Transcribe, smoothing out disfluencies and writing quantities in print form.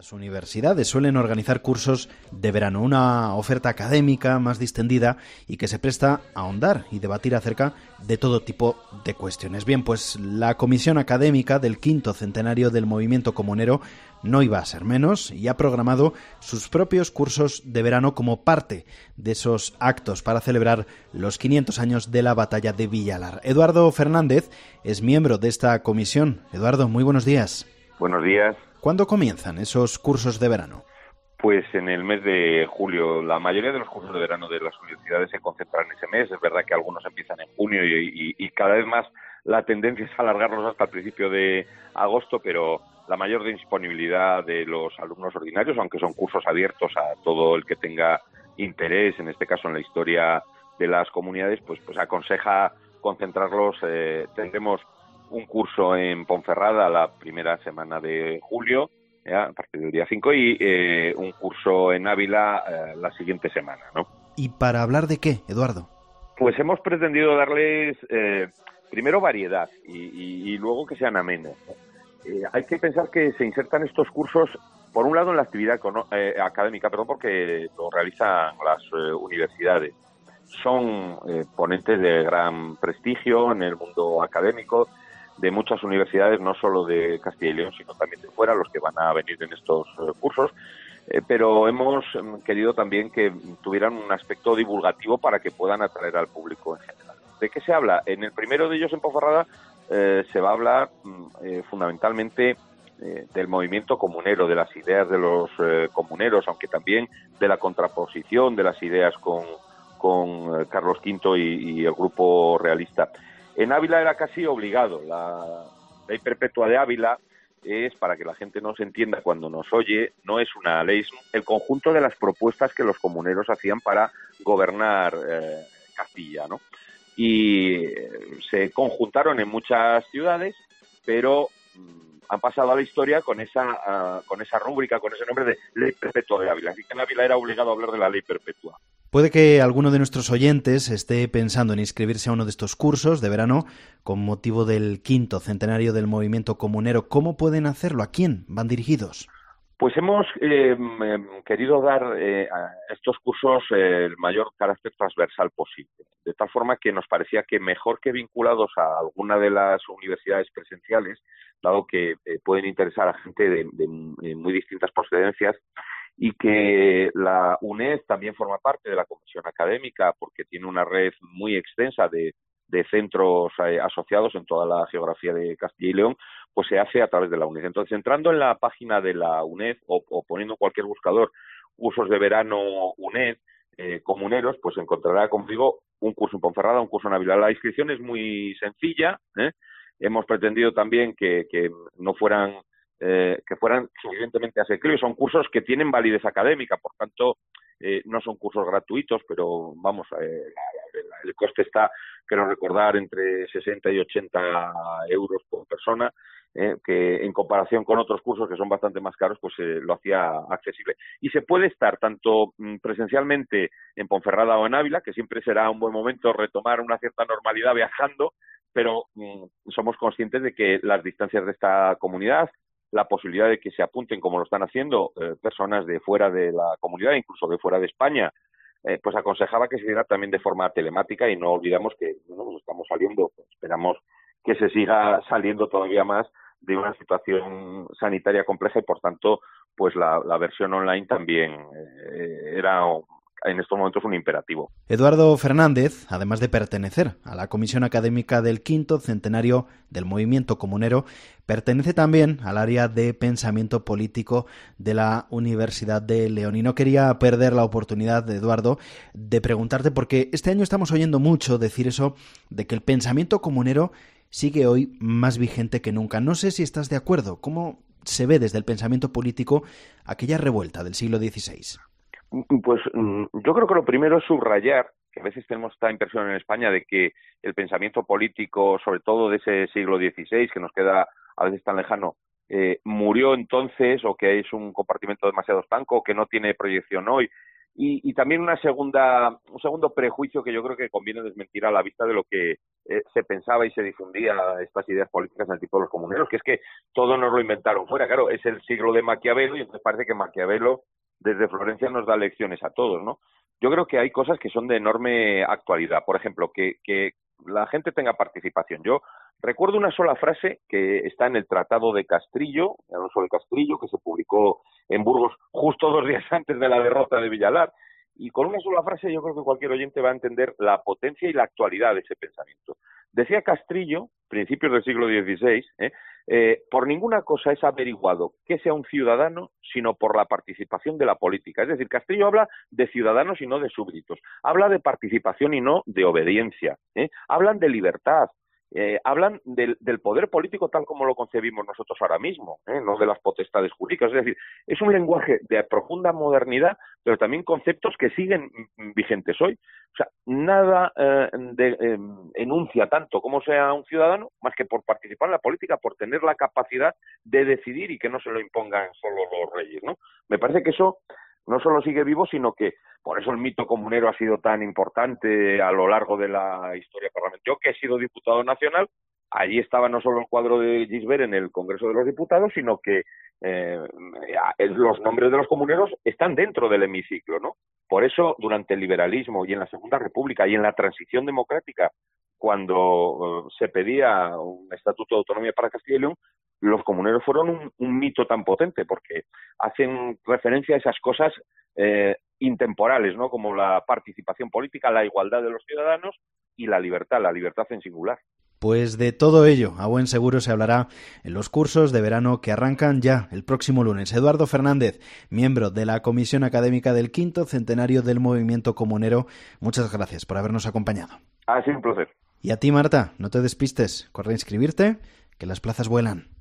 Las universidades suelen organizar cursos de verano, una oferta académica más distendida y que se presta a ahondar y debatir acerca de todo tipo de cuestiones. Bien, pues la Comisión Académica del quinto centenario del Movimiento Comunero no iba a ser menos y ha programado sus propios cursos de verano como parte de esos actos para celebrar los 500 años de la batalla de Villalar. Eduardo Fernández es miembro de esta comisión. Eduardo, muy buenos días. Buenos días. ¿Cuándo comienzan esos cursos de verano? Pues en el mes de julio. La mayoría de los cursos de verano de las universidades se concentran en ese mes. Es verdad que algunos empiezan en junio y cada vez más la tendencia es alargarlos hasta el principio de agosto, pero la mayor disponibilidad de los alumnos ordinarios, aunque son cursos abiertos a todo el que tenga interés, en este caso en la historia de las comunidades, pues aconseja concentrarlos. Tendremos un curso en Ponferrada la primera semana de julio, a partir del día 5, y un curso en Ávila la siguiente semana, ¿no? ¿Y para hablar de qué, Eduardo? Pues hemos pretendido darles primero variedad y luego que sean amenos. Hay que pensar que se insertan estos cursos, por un lado, en la actividad académica, porque lo realizan las universidades. Son ponentes de gran prestigio en el mundo académico, de muchas universidades, no solo de Castilla y León, sino también de fuera, los que van a venir en estos cursos, pero hemos querido también que tuvieran un aspecto divulgativo para que puedan atraer al público en general. ¿De qué se habla? En el primero de ellos, en Ponferrada, se va a hablar fundamentalmente del movimiento comunero, de las ideas de los comuneros, aunque también de la contraposición de las ideas con Carlos V y el grupo realista. En Ávila era casi obligado. La ley perpetua de Ávila es, para que la gente nos entienda cuando nos oye, no es una ley, es el conjunto de las propuestas que los comuneros hacían para gobernar Castilla, ¿no? Y se conjuntaron en muchas ciudades, pero han pasado a la historia con esa rúbrica, con ese nombre de ley perpetua de Ávila. Así que en Ávila era obligado a hablar de la ley perpetua. Puede que alguno de nuestros oyentes esté pensando en inscribirse a uno de estos cursos de verano con motivo del quinto centenario del movimiento comunero. ¿Cómo pueden hacerlo? ¿A quién van dirigidos? Pues hemos querido dar a estos cursos el mayor carácter transversal posible, de tal forma que nos parecía que mejor que vinculados a alguna de las universidades presenciales, dado que pueden interesar a gente de muy distintas procedencias, y que la UNED también forma parte de la Comisión Académica porque tiene una red muy extensa de centros asociados en toda la geografía de Castilla y León, pues se hace a través de la UNED. Entonces, entrando en la página de la UNED o poniendo en cualquier buscador cursos de verano UNED comuneros, pues encontrará, como digo, un curso en Ponferrada, un curso en Ávila. La inscripción es muy sencilla. Hemos pretendido también que no fueran que fueran suficientemente asequibles. Son cursos que tienen validez académica, por tanto, no son cursos gratuitos, pero vamos, el coste está, quiero recordar, entre 60 y 80 euros por persona, que en comparación con otros cursos que son bastante más caros, pues lo hacía accesible. Y se puede estar tanto presencialmente en Ponferrada o en Ávila, que siempre será un buen momento retomar una cierta normalidad viajando, pero somos conscientes de que las distancias de esta comunidad, la posibilidad de que se apunten, como lo están haciendo, personas de fuera de la comunidad, incluso de fuera de España, pues aconsejaba que se diera también de forma telemática, y no olvidamos que nos estamos saliendo, pues esperamos que se siga saliendo todavía más de una situación sanitaria compleja, y por tanto, pues la versión online también era en estos momentos un imperativo. Eduardo Fernández, además de pertenecer a la Comisión Académica del quinto centenario del Movimiento Comunero, pertenece también al área de pensamiento político de la Universidad de León. Y no quería perder la oportunidad, Eduardo, de preguntarte, porque este año estamos oyendo mucho decir eso, de que el pensamiento comunero sigue hoy más vigente que nunca. No sé si estás de acuerdo. ¿Cómo se ve desde el pensamiento político aquella revuelta del siglo XVI? Pues yo creo que lo primero es subrayar que a veces tenemos esta impresión en España de que el pensamiento político, sobre todo de ese siglo XVI, que nos queda a veces tan lejano, murió entonces, o que es un compartimento demasiado estanco, o que no tiene proyección hoy. Y también un segundo prejuicio que yo creo que conviene desmentir a la vista de lo que se pensaba y se difundía estas ideas políticas en el tipo de los comuneros, que es que todo nos lo inventaron fuera. Claro, es el siglo de Maquiavelo y entonces parece que Maquiavelo desde Florencia nos da lecciones a todos, ¿no? Yo creo que hay cosas que son de enorme actualidad. Por ejemplo, que la gente tenga participación. Yo recuerdo una sola frase que está en el Tratado de Castrillo, Alonso de Castrillo, que se publicó en Burgos justo 2 días antes de la derrota de Villalar, y con una sola frase yo creo que cualquier oyente va a entender la potencia y la actualidad de ese pensamiento. Decía Castrillo, principios del siglo XVI, por ninguna cosa es averiguado que sea un ciudadano, sino por la participación de la política. Es decir, Castrillo habla de ciudadanos y no de súbditos. Habla de participación y no de obediencia. Hablan de libertad. Hablan del poder político tal como lo concebimos nosotros ahora mismo, no de las potestades jurídicas. Es decir, es un lenguaje de profunda modernidad, pero también conceptos que siguen vigentes hoy. O sea, nada enuncia tanto como sea un ciudadano, más que por participar en la política, por tener la capacidad de decidir y que no se lo impongan solo los reyes, ¿no? Me parece que eso no solo sigue vivo, sino que por eso el mito comunero ha sido tan importante a lo largo de la historia parlamentaria. Yo, que he sido diputado nacional, allí estaba no solo el cuadro de Gisbert en el Congreso de los Diputados, sino que los nombres de los comuneros están dentro del hemiciclo, ¿no? Por eso, durante el liberalismo y en la Segunda República y en la transición democrática, cuando se pedía un estatuto de autonomía para Castilla y León, los comuneros fueron un mito tan potente, porque hacen referencia a esas cosas intemporales, ¿no? Como la participación política, la igualdad de los ciudadanos y la libertad en singular. Pues de todo ello, a buen seguro se hablará en los cursos de verano que arrancan ya el próximo lunes. Eduardo Fernández, miembro de la Comisión Académica del 5º Centenario del Movimiento Comunero, muchas gracias por habernos acompañado. Ha sido un placer. Y a ti, Marta, no te despistes, corre a inscribirte, que las plazas vuelan.